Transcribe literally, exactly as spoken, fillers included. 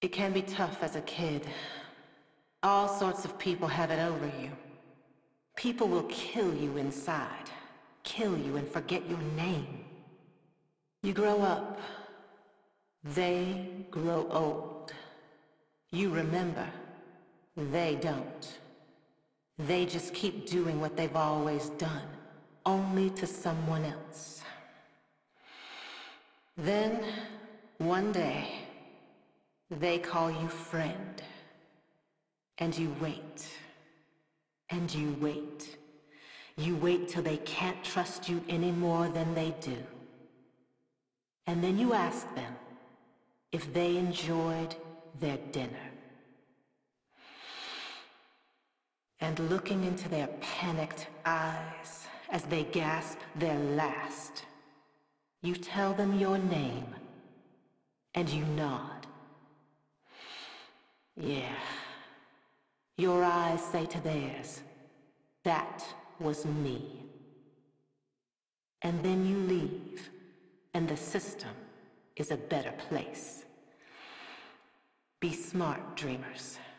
It can be tough as a kid. All sorts of people have it over you. People will kill you inside, kill you and forget your name. You grow up. They grow old. You remember. They don't. They just keep doing what they've always done, only to someone else. Then, one day, they call you friend. And you wait. And you wait. You wait till they can't trust you any more than they do. And then you ask them if they enjoyed their dinner. And looking into their panicked eyes as they gasp their last, you tell them your name, and you nod. Yeah. Your eyes say to theirs, that was me. And then you leave, and the system is a better place. Be smart, dreamers.